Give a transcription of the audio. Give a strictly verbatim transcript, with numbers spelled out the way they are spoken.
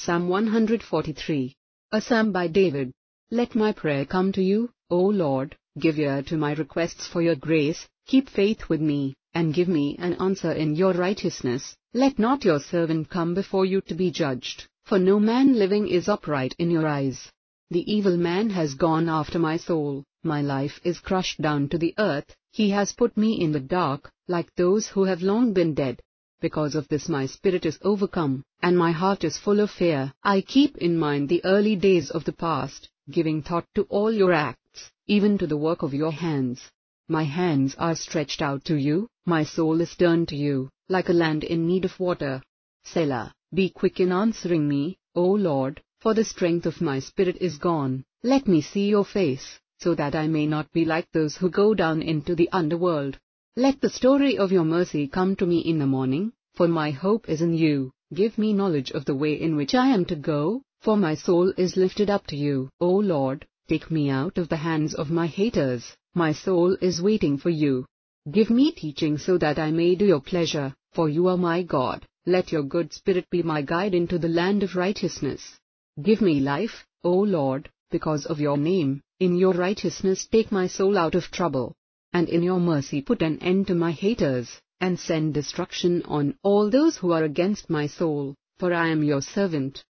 Psalm one forty-three. A Psalm by David. Let my prayer come to you, O Lord, give ear to my requests for your grace, keep faith with me, and give me an answer in your righteousness. Let not your servant come before you to be judged, for no man living is upright in your eyes. The evil man has gone after my soul, my life is crushed down to the earth, he has put me in the dark, like those who have long been dead. Because of this my spirit is overcome, and my heart is full of fear. I keep in mind the early days of the past, giving thought to all your acts, even to the work of your hands. My hands are stretched out to you, my soul is turned to you, like a land in need of water. Selah, be quick in answering me, O Lord, for the strength of my spirit is gone. Let me see your face, so that I may not be like those who go down into the underworld. Let the story of your mercy come to me in the morning, for my hope is in you. Give me knowledge of the way in which I am to go, for my soul is lifted up to you. O Lord, take me out of the hands of my haters, my soul is waiting for you. Give me teaching so that I may do your pleasure, for you are my God. Let your good spirit be my guide into the land of righteousness. Give me life, O Lord, because of your name. In your righteousness take my soul out of trouble. And in your mercy put an end to my haters, and send destruction on all those who are against my soul, for I am your servant.